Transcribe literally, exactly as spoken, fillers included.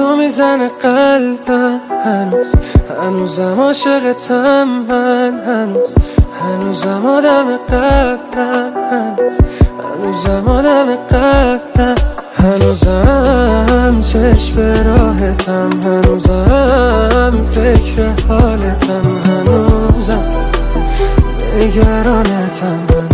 تو میزنه قلبم هنوز هنوزم عاشقتم من هنوز هنوزم آدم قبلم هنوز هنوزم آدم قبلم هنوزم چشم به راحتم هنوزم فکر حالتم هنوزم نگرانتم